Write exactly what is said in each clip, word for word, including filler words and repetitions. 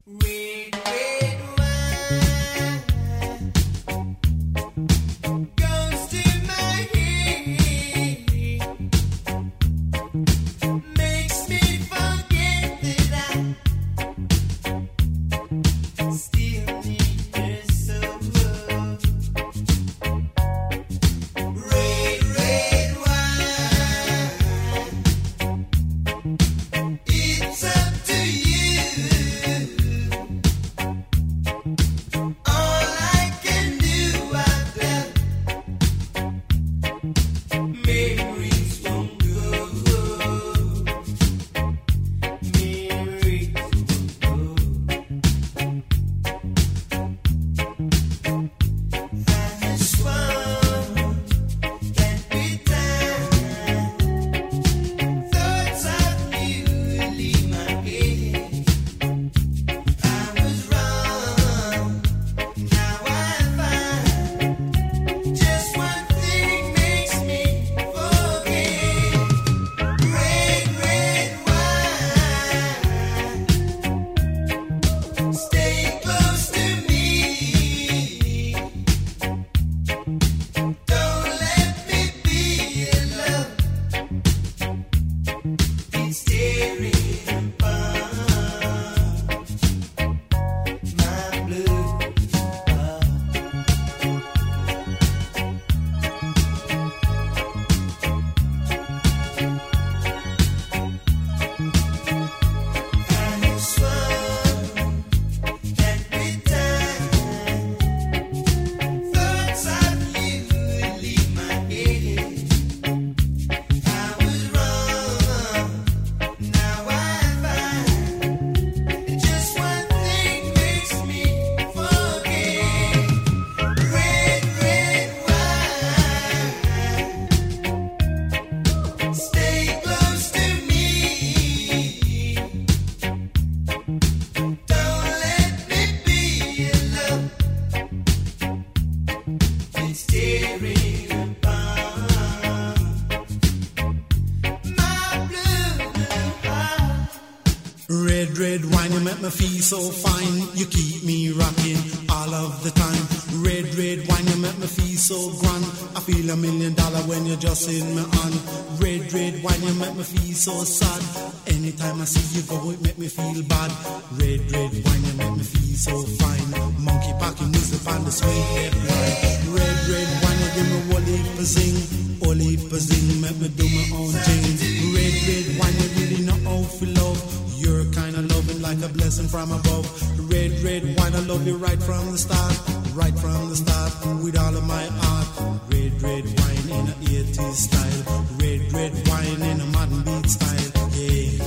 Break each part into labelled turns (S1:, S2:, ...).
S1: Feel so fine, you keep me rocking all of the time. Red, red wine, you make me feel so grand. I feel a million dollar when you're just in my hand. Red, red wine, you make me feel so sad. Anytime I see you go, it make me feel bad. Red, red wine, you make me feel so fine. Monkey packing music on the sweet lip line. Red, red wine, you give me whole heap of zing. Whole heap of zing, make me do my own thing. Red, red wine, you really know how to love. You're kind of loving like a blessing from above. Red, red wine, I love you right from the start. Right from the start, with all of my heart. Red, red wine in a eighties style. Red, red wine in a modern beat style. Yeah.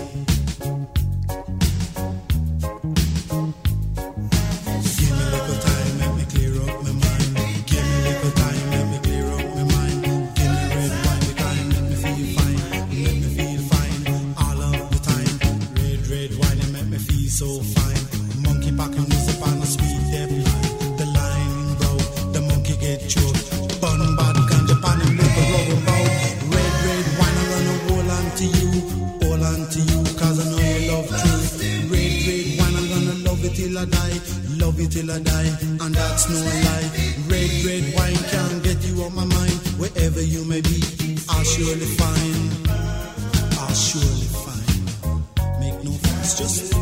S1: Give me a little time, let me clear up my mind. Give me a little time, let me clear up my mind. Give me red wine, the time, let me feel fine. Let me feel fine all of the time. Red wine and make me feel so fine. Monkey packing music on a sweet dead line. The line broke, the monkey get choked. Bun bad ganja pan and make a rubber bow. Red, red wine, I'm gonna hold on to you. Hold on to you, cause I know you love truth. Red, red wine, I'm gonna love it till I die. Love it till I die, and that's no lie. Red, red wine can't get you on my mind. Wherever you may be, I'll surely find. I'll surely find. Make no fuss, just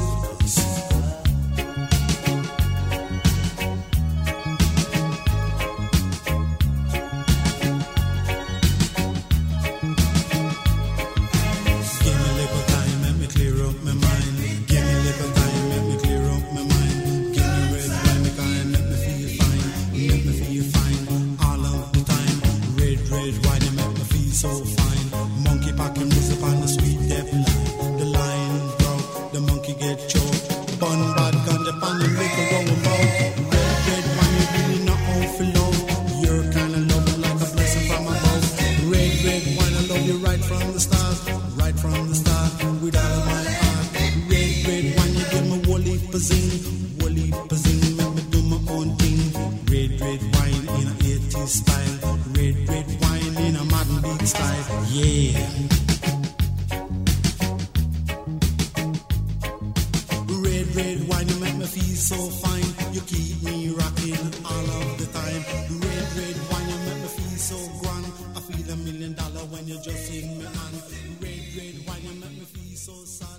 S1: give me a little time, let me clear up my mind. Give me a little time, let me clear up my mind. Give me red wine, the kind, let me feel fine. Let me feel fine all of the time. Red, red wine, you make me feel so fine. Monkey packing music on the sweet death line. The line broke, the monkey get choked. Bun bad ganja pan and make a roll bow. Red, red wine, you really know how to love. You're kind of loving like a blessing from above. Red, red wine, I love you right from the start. Right from the start, with all of my heart. Red, red wine, you give me whole heap of zing. Whole heap of zing, make me do my own thing. Red, red wine in a eighties style. Red, red wine in a modern beat style. Yeah. Red, red wine, you make me feel so fine. You keep me rocking all of the time. Red, red wine, you make me feel so grand. I feel a million dollar when you just sing me on. Red, red wine, you make me feel so sad.